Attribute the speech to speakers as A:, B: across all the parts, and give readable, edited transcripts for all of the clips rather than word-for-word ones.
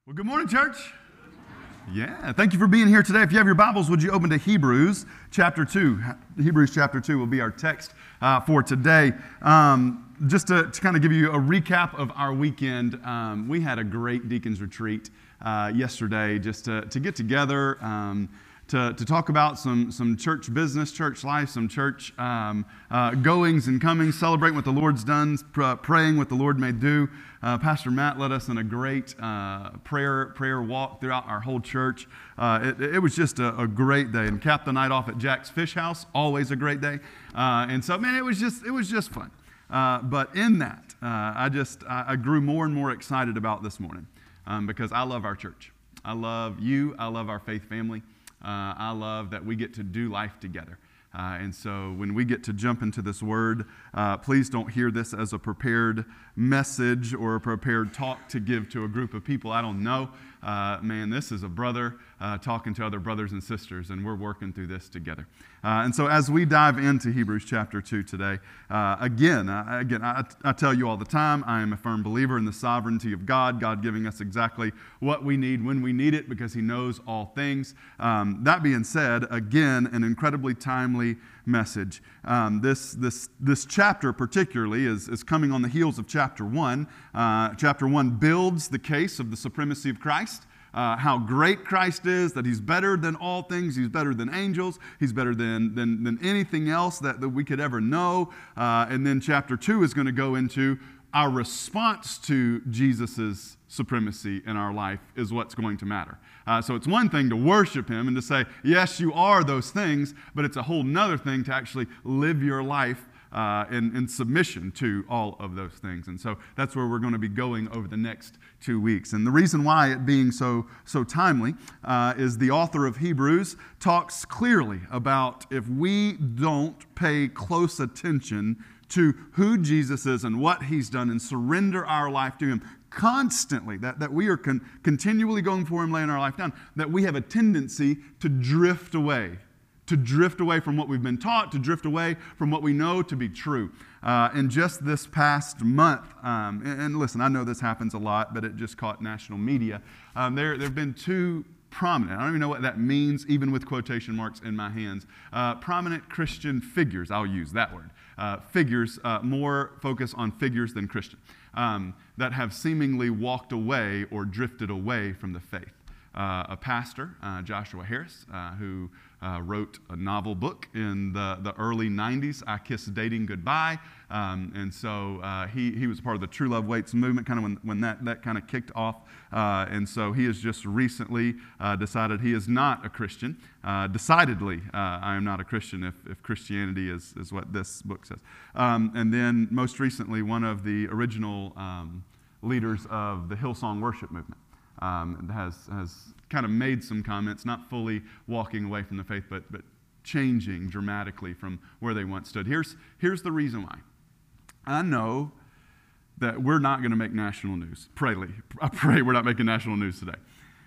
A: Well, good morning, church. Yeah, thank you for being here today. If you have your Bibles, would you open to Hebrews chapter 2? Hebrews chapter 2 will be our text for today. Just to kind of give you a recap of our weekend, we had a great deacons retreat yesterday just to get together, to talk about some church business, church life, some church goings and comings, celebrating what the Lord's done, praying what the Lord may do. Pastor Matt led us in a great prayer walk throughout our whole church. It was just a great day, and capped the night off at Jack's Fish House, always a great day. And so, man, it was just fun. But in that, I grew more and more excited about this morning because I love our church. I love you. I love our faith family. I love that we get to do life together. And so when we get to jump into this word, please don't hear this as a prepared message or a prepared talk to give to a group of people I don't know. Man, this is a brother talking to other brothers and sisters, and we're working through this together. And so as we dive into Hebrews chapter 2 today, again, I tell you all the time, I am a firm believer in the sovereignty of God, God giving us exactly what we need when we need it because He knows all things. That being said, again, an incredibly timely message. This chapter particularly is coming on the heels of chapter 1. Chapter 1 builds the case of the supremacy of Christ. How great Christ is, that He's better than all things, He's better than angels, He's better than anything else that we could ever know. And then chapter 2 is going to go into our response to Jesus' supremacy in our life is what's going to matter. So it's one thing to worship Him and to say, yes, you are those things, but it's a whole nother thing to actually live your life in submission to all of those things. And so that's where we're going to be going over the next 2 weeks. And the reason why it being so timely is the author of Hebrews talks clearly about if we don't pay close attention to who Jesus is and what He's done and surrender our life to Him constantly, that we are continually going for Him, laying our life down, that we have a tendency to drift away from what we've been taught, to drift away from what we know to be true. And just this past month, and listen, I know this happens a lot, but it just caught national media. There have been two prominent, I don't even know what that means, even with quotation marks in my hands, prominent Christian figures, I'll use that word, figures, more focus on figures than Christian, that have seemingly walked away or drifted away from the faith. A pastor, Joshua Harris, who wrote a novel book in the early 90s, I Kissed Dating Goodbye. And so he was part of the True Love Waits movement kind of when that kind of kicked off. And so he has just recently decided he is not a Christian. Decidedly, I am not a Christian if Christianity is what this book says. And then most recently, one of the original leaders of the Hillsong worship movement. Has kind of made some comments, not fully walking away from the faith, but changing dramatically from where they once stood. Here's the reason why. I know that we're not going to make national news. I pray we're not making national news today.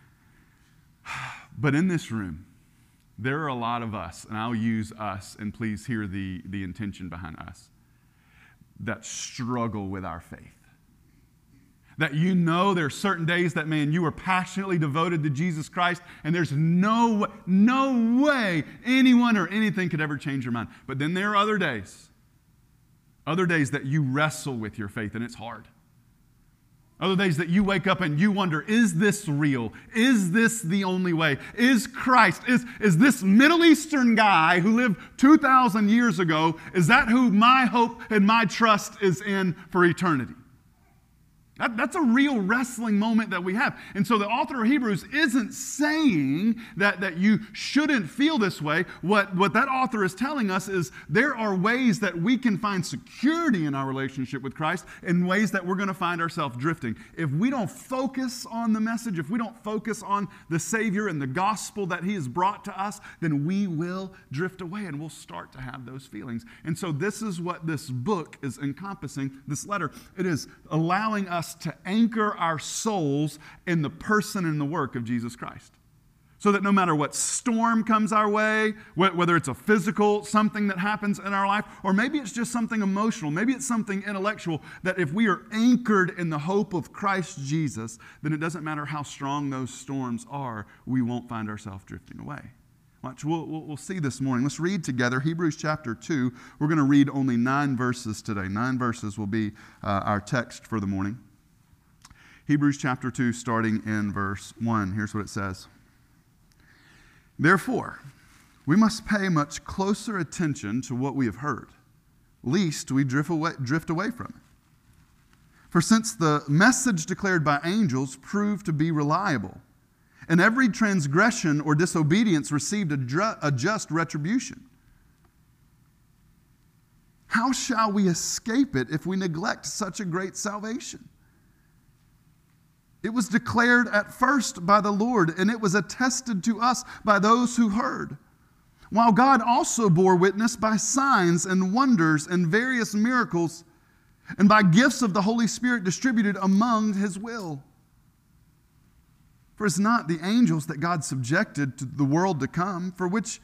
A: But in this room, there are a lot of us, and I'll use us, and please hear the intention behind us, that struggle with our faith. That you know there are certain days that, man, you are passionately devoted to Jesus Christ, and there's no way anyone or anything could ever change your mind. But then there are other days that you wrestle with your faith, and it's hard. Other days that you wake up and you wonder, is this real? Is this the only way? Is Christ, is this Middle Eastern guy who lived 2,000 years ago, is that who my hope and my trust is in for eternity? That's a real wrestling moment that we have. And so the author of Hebrews isn't saying that you shouldn't feel this way. What that author is telling us is there are ways that we can find security in our relationship with Christ in ways that we're going to find ourselves drifting. If we don't focus on the message, if we don't focus on the Savior and the gospel that He has brought to us, then we will drift away and we'll start to have those feelings. And so this is what this book is encompassing, this letter. It is allowing us to anchor our souls in the person and the work of Jesus Christ. So that no matter what storm comes our way, whether it's a physical something that happens in our life, or maybe it's just something emotional, maybe it's something intellectual, that if we are anchored in the hope of Christ Jesus, then it doesn't matter how strong those storms are, we won't find ourselves drifting away. Watch, we'll see this morning. Let's read together Hebrews chapter 2. We're going to read only 9 verses today. 9 verses will be our text for the morning. Hebrews chapter 2, starting in verse 1. Here's what it says. Therefore, we must pay much closer attention to what we have heard, lest we drift away from it. For since the message declared by angels proved to be reliable, and every transgression or disobedience received a just retribution, how shall we escape it if we neglect such a great salvation? It was declared at first by the Lord, and it was attested to us by those who heard. While God also bore witness by signs and wonders and various miracles, and by gifts of the Holy Spirit distributed among His will. For it's not the angels that God subjected to the world to come, for which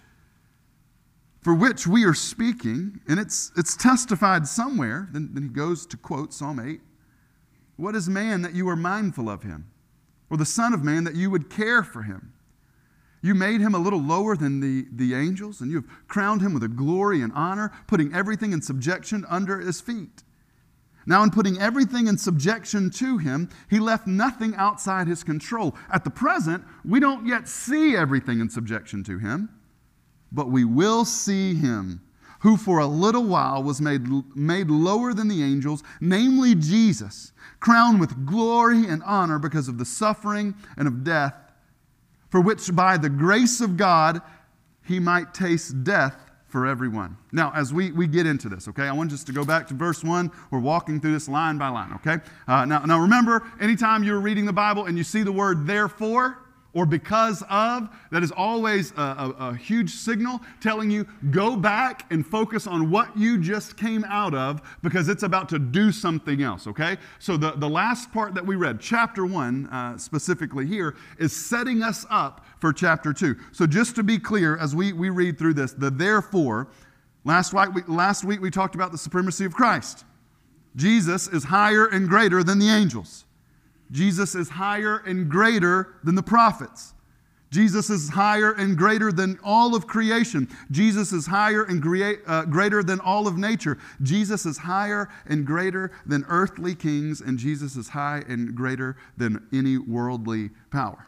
A: we are speaking, and it's testified somewhere. Then he goes to quote Psalm 8. What is man that you are mindful of him? Or the Son of Man that you would care for him? You made him a little lower than the angels, and you have crowned him with a glory and honor, putting everything in subjection under his feet. Now, in putting everything in subjection to him, he left nothing outside his control. At the present, we don't yet see everything in subjection to him, but we will see him, who for a little while was made lower than the angels, namely Jesus, crowned with glory and honor because of the suffering and of death, for which by the grace of God he might taste death for everyone. Now, as we get into this, okay, I want us to go back to verse 1. We're walking through this line by line, okay? Now remember, anytime you're reading the Bible and you see the word therefore, or because of, that is always a huge signal telling you, go back and focus on what you just came out of, because it's about to do something else, okay? So the last part that we read, chapter 1 specifically here, is setting us up for chapter 2. So just to be clear, as we read through this, the therefore, last week we talked about the supremacy of Christ. Jesus is higher and greater than the angels. Jesus is higher and greater than the prophets. Jesus is higher and greater than all of creation. Jesus is higher and greater than all of nature. Jesus is higher and greater than earthly kings, and Jesus is high and greater than any worldly power.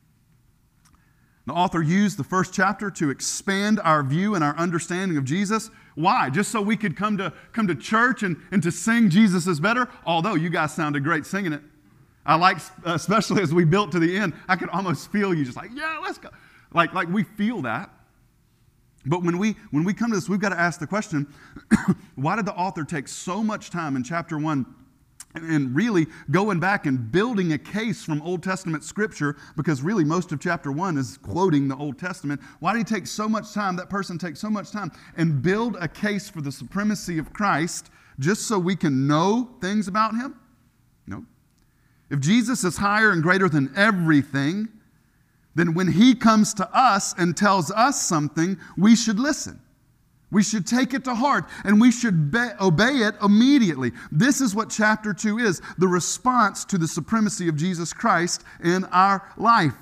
A: The author used the first chapter to expand our view and our understanding of Jesus. Why? Just so we could come to church and to sing Jesus is better? Although you guys sounded great singing it. I like, especially as we built to the end, I could almost feel you just like, yeah, let's go. Like we feel that. But when we come to this, we've got to ask the question, why did the author take so much time in chapter 1 and really going back and building a case from Old Testament Scripture, because really most of chapter 1 is quoting the Old Testament. Why did he take so much time, that person take so much time, and build a case for the supremacy of Christ just so we can know things about him? No. If Jesus is higher and greater than everything, then when he comes to us and tells us something, we should listen. We should take it to heart, and we should obey it immediately. This is what chapter 2 is, the response to the supremacy of Jesus Christ in our life.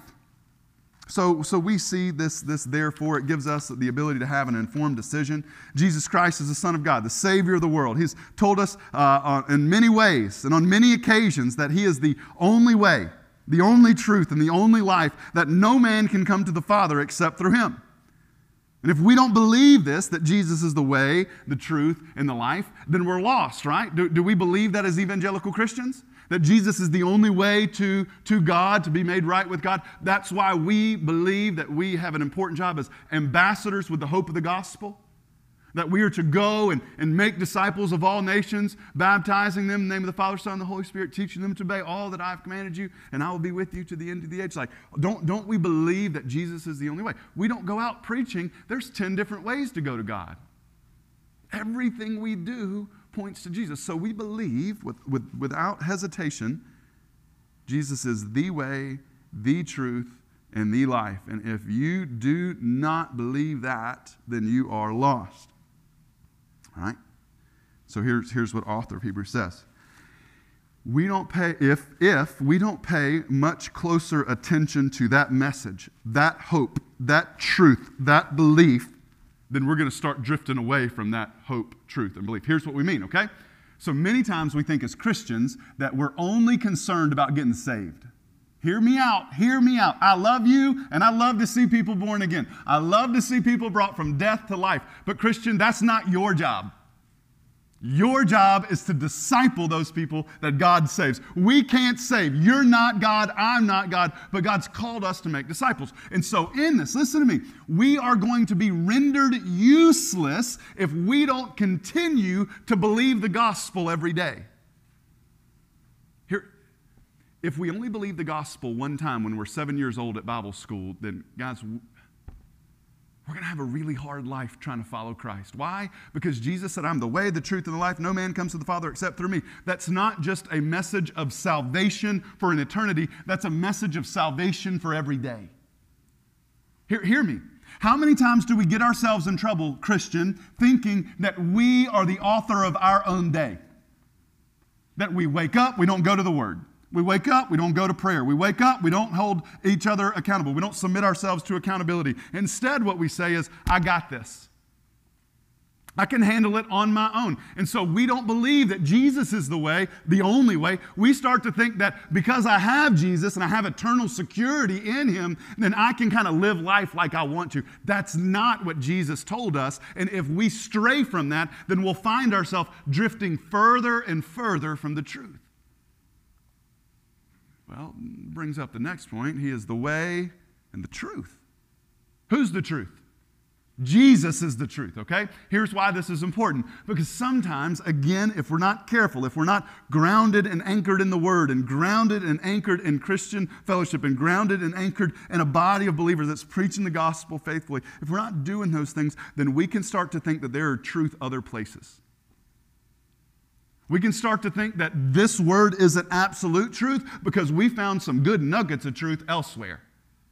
A: So we see this therefore, it gives us the ability to have an informed decision. Jesus Christ is the Son of God, the Savior of the world. He's told us in many ways and on many occasions that he is the only way, the only truth, and the only life, that no man can come to the Father except through him. And if we don't believe this, that Jesus is the way, the truth, and the life, then we're lost, right? Do we believe that as evangelical Christians? That Jesus is the only way to God, to be made right with God? That's why we believe that we have an important job as ambassadors with the hope of the gospel. That we are to go and make disciples of all nations, baptizing them in the name of the Father, Son, and the Holy Spirit, teaching them to obey all that I have commanded you, and I will be with you to the end of the age. Like, don't we believe that Jesus is the only way? We don't go out preaching. There's 10 different ways to go to God. Everything we do points to Jesus. So we believe without hesitation, Jesus is the way, the truth, and the life. And if you do not believe that, then you are lost. All right? So here's what author of Hebrews says. We don't pay, if we don't pay much closer attention to that message, that hope, that truth, that belief, then we're going to start drifting away from that hope, truth, and belief. Here's what we mean, okay? So many times we think as Christians that we're only concerned about getting saved. Hear me out. Hear me out. I love you, and I love to see people born again. I love to see people brought from death to life. But Christian, that's not your job. Your job is to disciple those people that God saves. We can't save. You're not God. I'm not God. But God's called us to make disciples. And so in this, listen to me, we are going to be rendered useless if we don't continue to believe the gospel every day. Here, if we only believe the gospel one time when we're 7 years old at Bible school, then guys, we're going to have a really hard life trying to follow Christ. Why? Because Jesus said, I'm the way, the truth, and the life. No man comes to the Father except through me. That's not just a message of salvation for an eternity. That's a message of salvation for every day. Hear me. How many times do we get ourselves in trouble, Christian, thinking that we are the author of our own day? That we wake up, we don't go to the Word. We wake up, we don't go to prayer. We wake up, we don't hold each other accountable. We don't submit ourselves to accountability. Instead, what we say is, I got this. I can handle it on my own. And so we don't believe that Jesus is the way, the only way. We start to think that because I have Jesus and I have eternal security in Him, then I can kind of live life like I want to. That's not what Jesus told us. And if we stray from that, then we'll find ourselves drifting further and further from the truth. Well, brings up the next point. He is the way and the truth. Who's the truth? Jesus is the truth, okay? Here's why this is important. Because sometimes, again, if we're not careful, if we're not grounded and anchored in the Word and grounded and anchored in Christian fellowship and grounded and anchored in a body of believers that's preaching the gospel faithfully, if we're not doing those things, then we can start to think that there are truth other places. We can start to think that this word is an absolute truth because we found some good nuggets of truth elsewhere.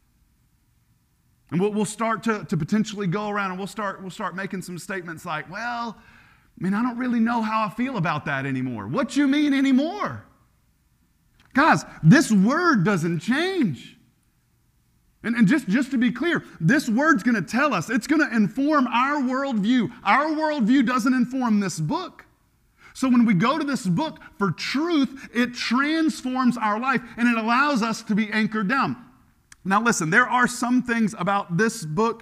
A: And we'll start to potentially go around and we'll start making some statements like, well, I don't really know how I feel about that anymore. What you mean anymore? Guys, this word doesn't change. And just to be clear, this word's going to tell us, it's going to inform our worldview. Our worldview doesn't inform this book. So when we go to this book for truth, it transforms our life and it allows us to be anchored down. Now listen, there are some things about this book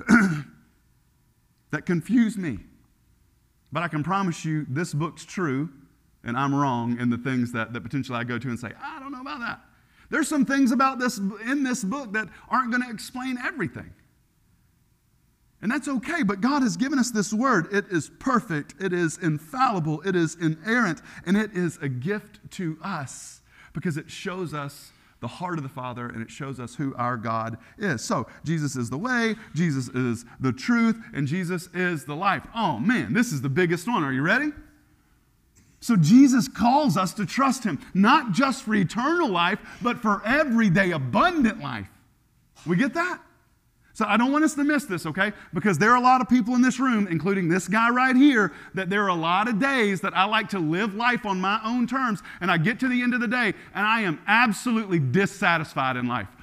A: that confuse me. But I can promise you this book's true and I'm wrong in the things that potentially I go to and say, I don't know about that. There's some things about this in this book that aren't going to explain everything. And that's okay, but God has given us this word. It is perfect, it is infallible, it is inerrant, and it is a gift to us because it shows us the heart of the Father and it shows us who our God is. So, Jesus is the way, Jesus is the truth, and Jesus is the life. Oh man, this is the biggest one. Are you ready? So Jesus calls us to trust Him, not just for eternal life, but for everyday abundant life. We get that? So I don't want us to miss this, okay? Because there are a lot of people in this room, including this guy right here, that there are a lot of days that I like to live life on my own terms, and I get to the end of the day, and I am absolutely dissatisfied in life.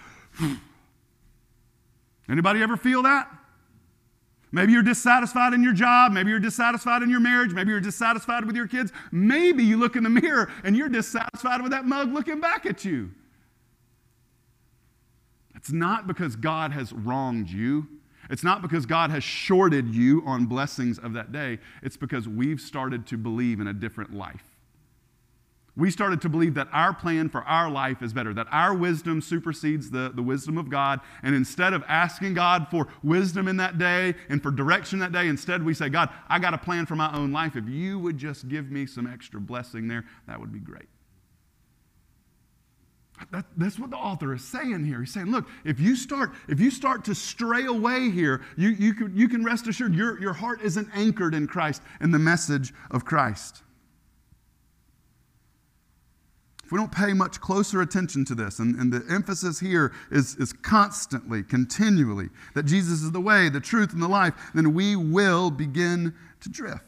A: Anybody ever feel that? Maybe you're dissatisfied in your job. Maybe you're dissatisfied in your marriage. Maybe you're dissatisfied with your kids. Maybe you look in the mirror, and you're dissatisfied with that mug looking back at you. It's not because God has wronged you. It's not because God has shorted you on blessings of that day. It's because we've started to believe in a different life. We started to believe that our plan for our life is better, that our wisdom supersedes the wisdom of God. And instead of asking God for wisdom in that day and for direction that day, instead we say, God, I got a plan for my own life. If you would just give me some extra blessing there, that would be great. That's what the author is saying here. He's saying, look, if you start to stray away here, you can rest assured your heart isn't anchored in Christ and the message of Christ. if we don't pay much closer attention to this, and the emphasis here is constantly, continually, that Jesus is the way, the truth, and the life, then we will begin to drift.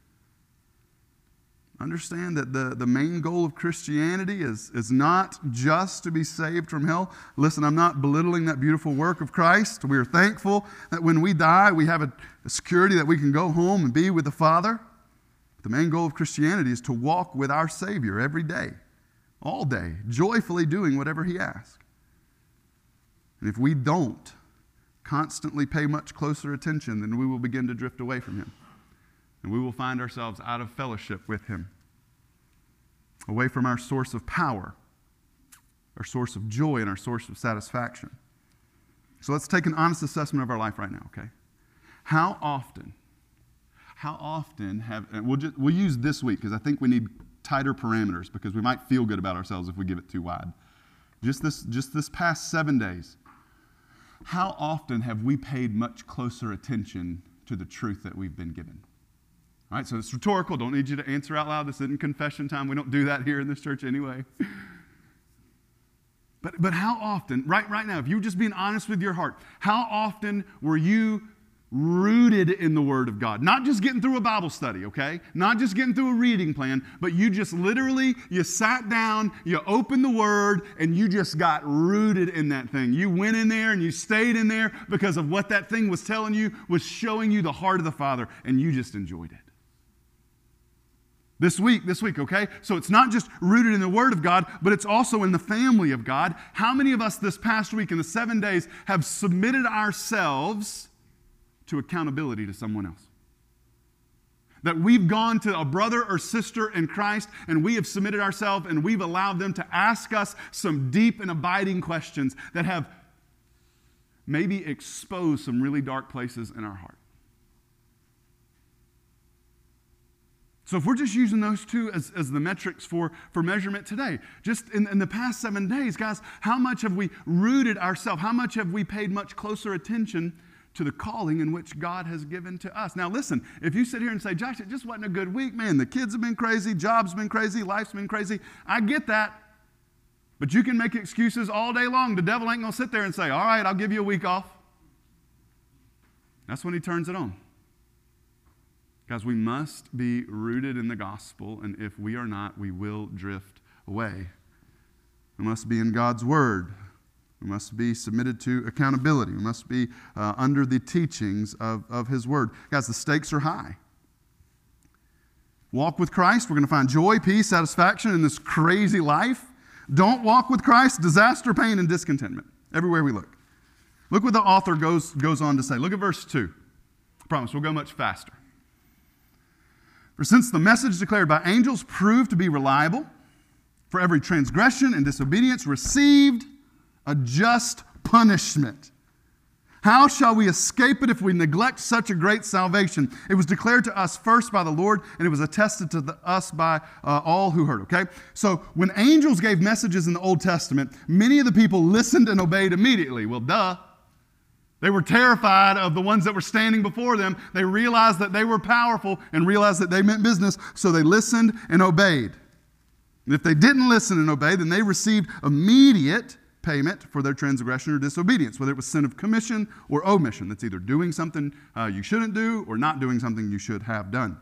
A: Understand that the main goal of Christianity is not just to be saved from hell. Listen, I'm not belittling that beautiful work of Christ. We are thankful that when we die, we have a security that we can go home and be with the Father. The main goal of Christianity is to walk with our Savior every day, all day, joyfully doing whatever He asks. And if we don't constantly pay much closer attention, then we will begin to drift away from Him. And we will find ourselves out of fellowship with Him, away from our source of power, our source of joy, and our source of satisfaction. So let's take an honest assessment of our life right now, okay? How often have, and we'll use this week because I think we need tighter parameters because we might feel good about ourselves if we give it too wide. Just this past 7 days, how often have we paid much closer attention to the truth that we've been given? All right, so it's rhetorical. Don't need you to answer out loud. This isn't confession time. We don't do that here in this church anyway. But how often, right now, if you were just being honest with your heart, how often were you rooted in the Word of God? Not just getting through a Bible study, okay? Not just getting through a reading plan, but you just literally, you sat down, you opened the Word, and you just got rooted in that thing. You went in there and you stayed in there because of what that thing was telling you, was showing you the heart of the Father, and you just enjoyed it. This week, okay? So it's not just rooted in the Word of God, but it's also in the family of God. How many of us this past week in the 7 days have submitted ourselves to accountability to someone else? That we've gone to a brother or sister in Christ and we have submitted ourselves and we've allowed them to ask us some deep and abiding questions that have maybe exposed some really dark places in our heart. So if we're just using those two as the metrics for measurement today, just in the past 7 days, guys, how much have we rooted ourselves? How much have we paid much closer attention to the calling in which God has given to us? Now listen, if you sit here and say, Josh, it just wasn't a good week, man, the kids have been crazy, job's been crazy, life's been crazy, I get that. But you can make excuses all day long. The devil ain't going to sit there and say, all right, I'll give you a week off. That's when he turns it on. Guys, we must be rooted in the gospel, and if we are not, we will drift away. We must be in God's word. We must be submitted to accountability. We must be under the teachings of His word. Guys, the stakes are high. Walk with Christ. We're going to find joy, peace, satisfaction in this crazy life. Don't walk with Christ. Disaster, pain, and discontentment everywhere we look. Look what the author goes on to say. Look at verse 2. I promise we'll go much faster. For since the message declared by angels proved to be reliable, for every transgression and disobedience received a just punishment. How shall we escape it if we neglect such a great salvation? It was declared to us first by the Lord, and it was attested to us by all who heard, okay? So when angels gave messages in the Old Testament, many of the people listened and obeyed immediately. Well, duh. They were terrified of the ones that were standing before them. They realized that they were powerful and realized that they meant business, so they listened and obeyed. And if they didn't listen and obey, then they received immediate payment for their transgression or disobedience, whether it was sin of commission or omission. That's either doing something you shouldn't do or not doing something you should have done.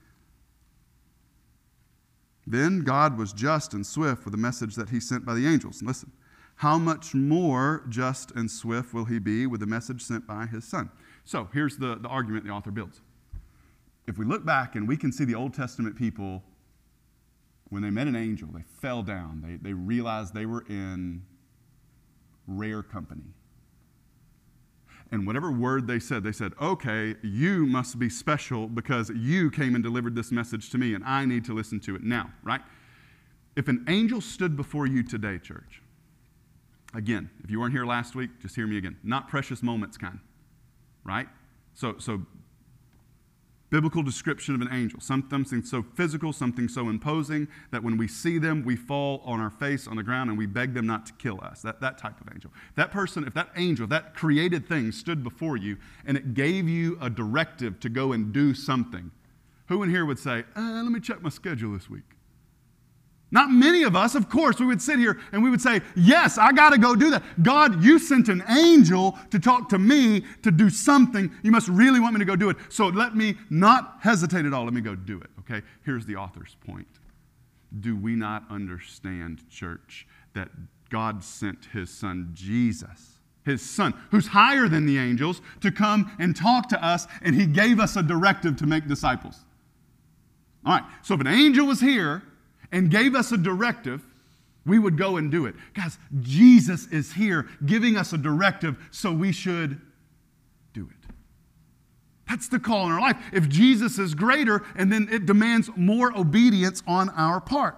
A: Then God was just and swift with the message that He sent by the angels. And listen, how much more just and swift will He be with the message sent by His Son? So here's the argument the author builds. If we look back and we can see the Old Testament people, when they met an angel, they fell down. They realized they were in rare company. And whatever word they said, okay, you must be special because you came and delivered this message to me and I need to listen to it now, right? If an angel stood before you today, church, again, if you weren't here last week, just hear me again. Not precious moments kind, right? So biblical description of an angel. Something so physical, something so imposing that when we see them, we fall on our face on the ground and we beg them not to kill us. That type of angel. That person, if that angel, that created thing stood before you and it gave you a directive to go and do something, who in here would say, let me check my schedule this week? Not many of us, of course, we would sit here and we would say, yes, I got to go do that. God, you sent an angel to talk to me to do something. You must really want me to go do it. So let me not hesitate at all. Let me go do it. Okay, here's the author's point. Do we not understand, church, that God sent his son Jesus, his son, who's higher than the angels, to come and talk to us, and he gave us a directive to make disciples? All right, so if an angel was here and gave us a directive, we would go and do it. Guys, Jesus is here giving us a directive, so we should do it. That's the call in our life. If Jesus is greater, and then it demands more obedience on our part.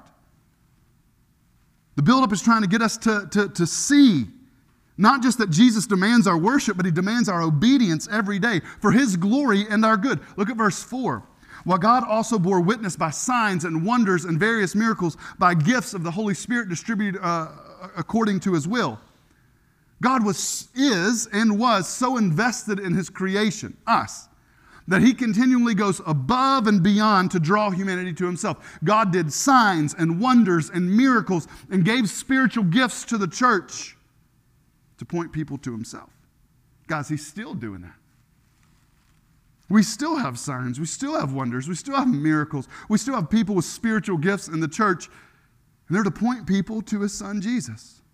A: The buildup is trying to get us to see not just that Jesus demands our worship, but he demands our obedience every day for his glory and our good. Look at verse 4. While God also bore witness by signs and wonders and various miracles by gifts of the Holy Spirit distributed according to his will. God is and was so invested in his creation, us, that he continually goes above and beyond to draw humanity to himself. God did signs and wonders and miracles and gave spiritual gifts to the church to point people to himself. Guys, he's still doing that. We still have signs, we still have wonders, we still have miracles, we still have people with spiritual gifts in the church, and they're to point people to his son Jesus.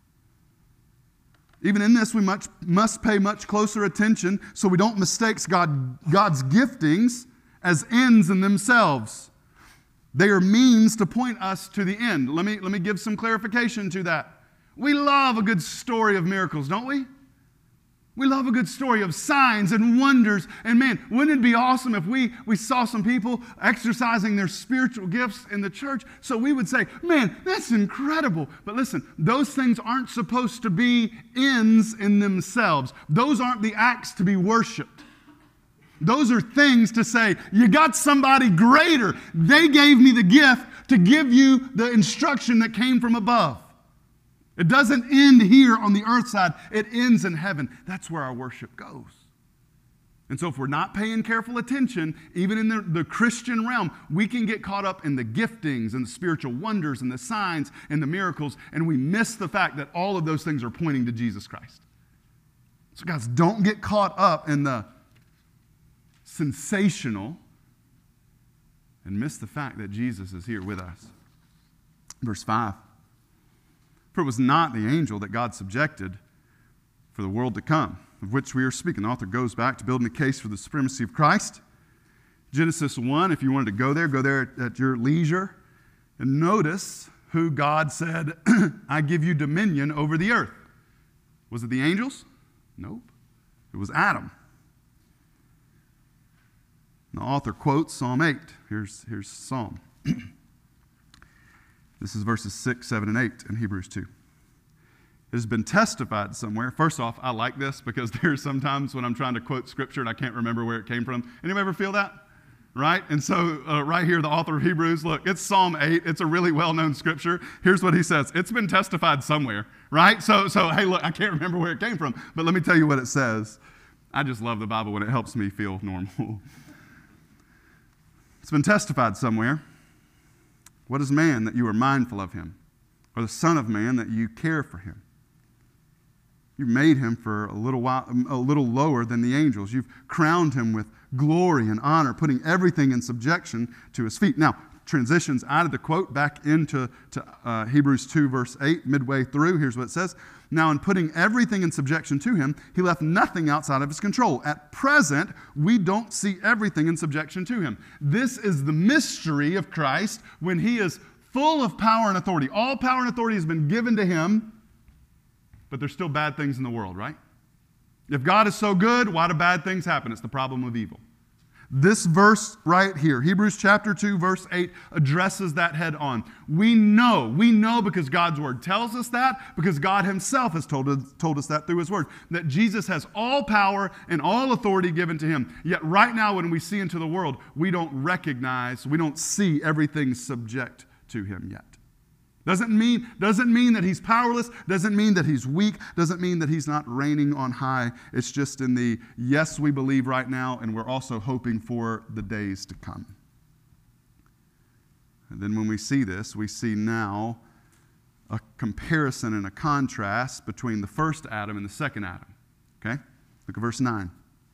A: Even in this, we must pay much closer attention so we don't mistake God's giftings as ends in themselves. They are means to point us to the end. Let me give some clarification to that. We love a good story of miracles, don't we? We love a good story of signs and wonders. And man, wouldn't it be awesome if we saw some people exercising their spiritual gifts in the church? So we would say, man, that's incredible. But listen, those things aren't supposed to be ends in themselves. Those aren't the acts to be worshiped. Those are things to say, you got somebody greater. They gave me the gift to give you the instruction that came from above. It doesn't end here on the earth side. It ends in heaven. That's where our worship goes. And so if we're not paying careful attention, even in the Christian realm, we can get caught up in the giftings and the spiritual wonders and the signs and the miracles, and we miss the fact that all of those things are pointing to Jesus Christ. So guys, don't get caught up in the sensational and miss the fact that Jesus is here with us. Verse 5. For it was not the angel that God subjected for the world to come, of which we are speaking. The author goes back to building the case for the supremacy of Christ. Genesis 1, if you wanted to go there at your leisure. And notice who God said, I give you dominion over the earth. Was it the angels? Nope. It was Adam. And the author quotes Psalm 8. Here's Psalm. This is verses 6, 7, and 8 in Hebrews 2. It has been testified somewhere. First off, I like this because there's sometimes when I'm trying to quote scripture and I can't remember where it came from. Anybody ever feel that? Right? And so right here, the author of Hebrews, look, it's Psalm 8. It's a really well-known scripture. Here's what he says. It's been testified somewhere, right? So hey, look, I can't remember where it came from, but let me tell you what it says. I just love the Bible when it helps me feel normal. It's been testified somewhere. What is man that you are mindful of him, or the son of man that you care for him? You've made him for a little lower than the angels. You've crowned him with glory and honor, putting everything in subjection to his feet. Now, transitions out of the quote back into Hebrews 2, verse 8, midway through. Here's what it says. Now, in putting everything in subjection to him, he left nothing outside of his control. At present, we don't see everything in subjection to him. This is the mystery of Christ when he is full of power and authority. All power and authority has been given to him, but there's still bad things in the world, right? If God is so good, why do bad things happen? It's the problem of evil. This verse right here, Hebrews chapter 2, verse 8, addresses that head on. We know because God's word tells us that, because God himself has told us that through his word, that Jesus has all power and all authority given to him. Yet right now when we see into the world, we don't see everything subject to him yet. Doesn't mean that he's powerless, doesn't mean that he's weak, doesn't mean that he's not reigning on high. It's just in the yes, we believe right now, and we're also hoping for the days to come. And then when we see this, we see now a comparison and a contrast between the first Adam and the second Adam. Okay? Look at verse 9.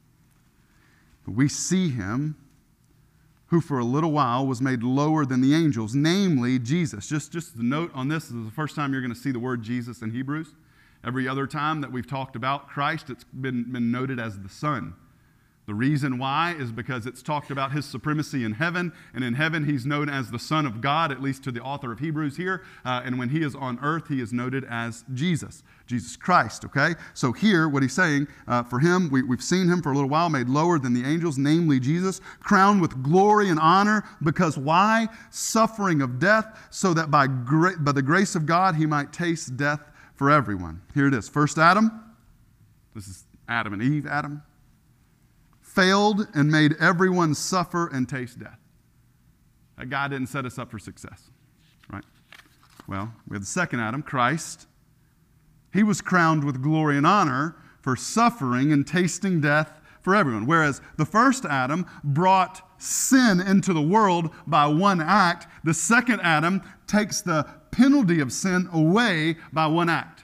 A: But we see him who for a little while was made lower than the angels, namely Jesus. Just the note on this is the first time you're going to see the word Jesus in Hebrews. Every other time that we've talked about Christ, it's been noted as the Son. The reason why is because it's talked about his supremacy in heaven, and in heaven he's known as the Son of God, at least to the author of Hebrews here, and when he is on earth, he is noted as Jesus Christ, okay? So here, what he's saying, for him, we've seen him for a little while, made lower than the angels, namely Jesus, crowned with glory and honor, because why? Suffering of death, so that by the grace of God he might taste death for everyone. Here it is. First Adam, this is Adam and Eve, Adam, failed and made everyone suffer and taste death. That guy didn't set us up for success, right? Well, we have the second Adam, Christ. He was crowned with glory and honor for suffering and tasting death for everyone. Whereas the first Adam brought sin into the world by one act, the second Adam takes the penalty of sin away by one act.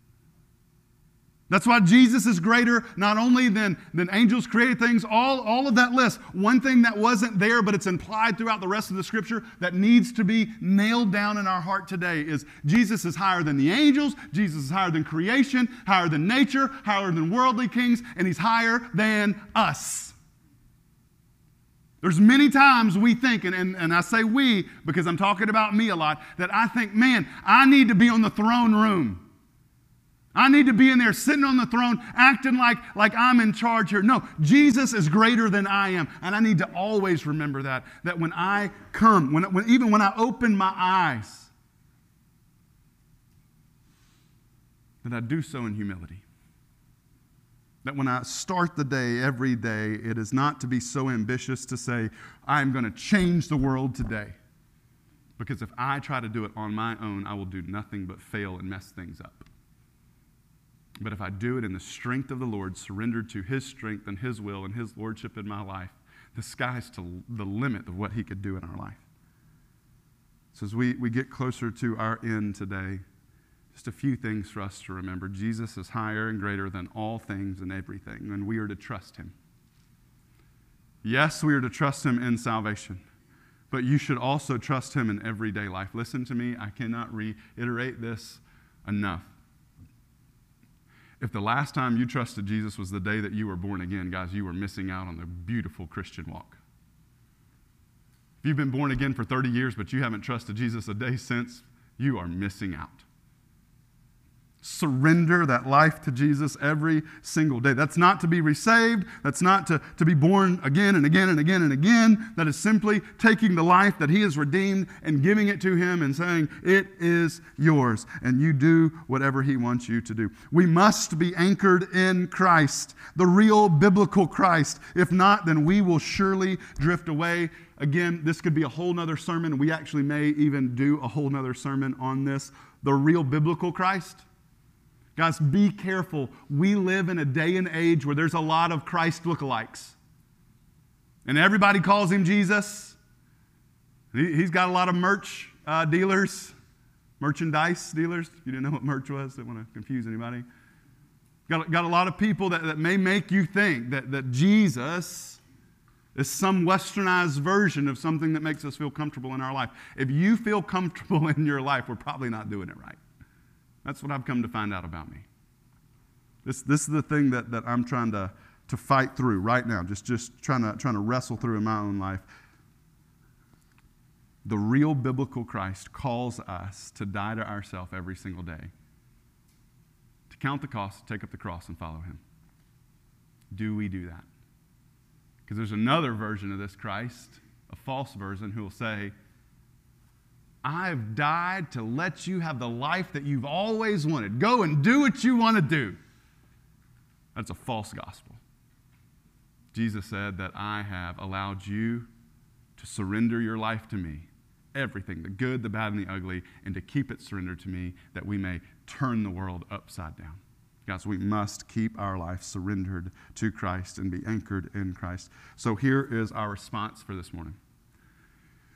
A: That's why Jesus is greater not only than angels, created things, all of that list. One thing that wasn't there, but it's implied throughout the rest of the Scripture that needs to be nailed down in our heart today is Jesus is higher than the angels, Jesus is higher than creation, higher than nature, higher than worldly kings, and he's higher than us. There's many times we think, and I say we because I'm talking about me a lot, that I think, man, I need to be on the throne room. I need to be in there sitting on the throne acting like I'm in charge here. No, Jesus is greater than I am. And I need to always remember that when I come, even when I open my eyes, that I do so in humility. That when I start the day, every day, it is not to be so ambitious to say, I'm going to change the world today. Because if I try to do it on my own, I will do nothing but fail and mess things up. But if I do it in the strength of the Lord, surrendered to his strength and his will and his lordship in my life, the sky's to the limit of what he could do in our life. So as we get closer to our end today, just a few things for us to remember. Jesus is higher and greater than all things and everything, and we are to trust him. Yes, we are to trust him in salvation, but you should also trust him in everyday life. Listen to me, I cannot reiterate this enough. If the last time you trusted Jesus was the day that you were born again, guys, you were missing out on the beautiful Christian walk. If you've been born again for 30 years, but you haven't trusted Jesus a day since, you are missing out. Surrender that life to Jesus every single day. That's not to be resaved. That's not to be born again and again and again and again. That is simply taking the life that he has redeemed and giving it to him and saying, it is yours. And you do whatever he wants you to do. We must be anchored in Christ, the real biblical Christ. If not, then we will surely drift away. Again, this could be a whole nother sermon. We actually may even do a whole nother sermon on this. The real biblical Christ. Guys, be careful. We live in a day and age where there's a lot of Christ lookalikes. And everybody calls him Jesus. He's got a lot of merchandise dealers. You didn't know what merch was? Don't want to confuse anybody. Got a lot of people that may make you think that Jesus is some westernized version of something that makes us feel comfortable in our life. If you feel comfortable in your life, we're probably not doing it right. That's what I've come to find out about me. This is the thing that I'm trying to fight through right now, just trying to wrestle through in my own life. The real biblical Christ calls us to die to ourselves every single day, to count the cost, take up the cross, and follow him. Do we do that? Because there's another version of this Christ, a false version, who will say, I've died to let you have the life that you've always wanted. Go and do what you want to do. That's a false gospel. Jesus said that I have allowed you to surrender your life to me, everything, the good, the bad, and the ugly, and to keep it surrendered to me that we may turn the world upside down. Guys, we must keep our life surrendered to Christ and be anchored in Christ. So here is our response for this morning.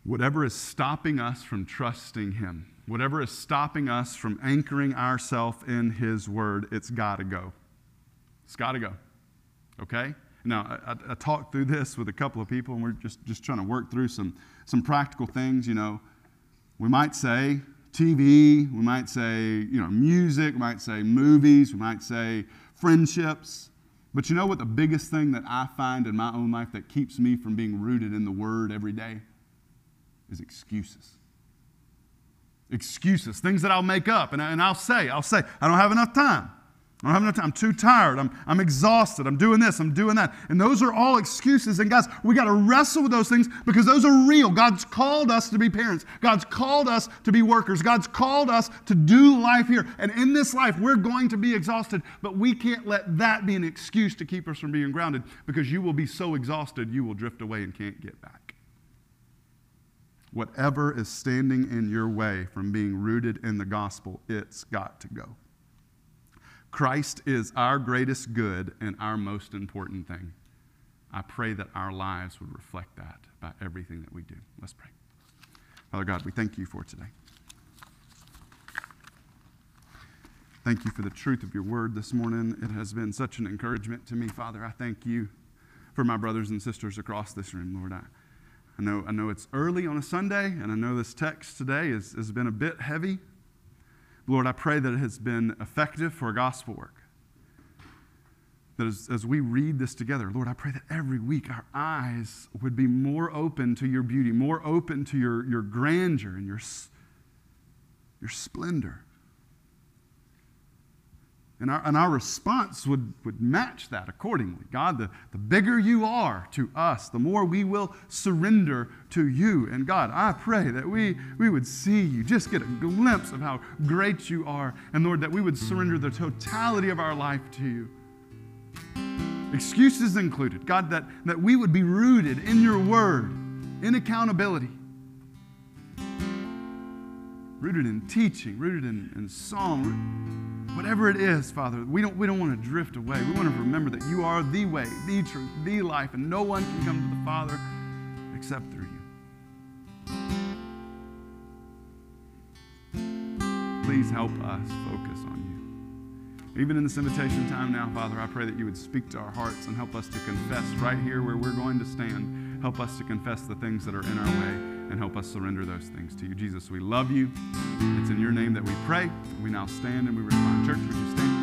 A: Whatever is stopping us from trusting him, whatever is stopping us from anchoring ourselves in his word, it's got to go. It's got to go. Okay? Now, I talked through this with a couple of people, and we're just trying to work through some practical things. We might say TV, we might say, music, we might say movies, we might say friendships. But you know what the biggest thing that I find in my own life that keeps me from being rooted in the Word every day is excuses. Excuses, things that I'll make up, and I'll say, I don't have enough time. I don't have enough time. I'm too tired. I'm exhausted. I'm doing this. I'm doing that. And those are all excuses. And guys, we got to wrestle with those things because those are real. God's called us to be parents. God's called us to be workers. God's called us to do life here. And in this life, we're going to be exhausted. But we can't let that be an excuse to keep us from being grounded, because you will be so exhausted, you will drift away and can't get back. Whatever is standing in your way from being rooted in the gospel, it's got to go. Christ is our greatest good and our most important thing. I pray that our lives would reflect that by everything that we do. Let's pray. Father God, we thank you for today. Thank you for the truth of your word this morning. It has been such an encouragement to me, Father. I thank you for my brothers and sisters across this room, Lord. I know it's early on a Sunday, and I know this text today has been a bit heavy. Lord, I pray that it has been effective for gospel work. That as we read this together, Lord, I pray that every week our eyes would be more open to your beauty, more open to your grandeur and your splendor. And our response would match that accordingly. God, the bigger you are to us, the more we will surrender to you. And God, I pray that we would see you, just get a glimpse of how great you are. And Lord, that we would surrender the totality of our life to you. Excuses included. God, that we would be rooted in your word, in accountability. Rooted in teaching, rooted in song, whatever it is, Father, we don't want to drift away. We want to remember that you are the way, the truth, the life, and no one can come to the Father except through you. Please help us focus on you. Even in this invitation time now, Father, I pray that you would speak to our hearts and help us to confess right here where we're going to stand. Help us to confess the things that are in our way and help us surrender those things to you. Jesus, we love you. It's in your name that we pray. We now stand and we respond. Church, would you stand?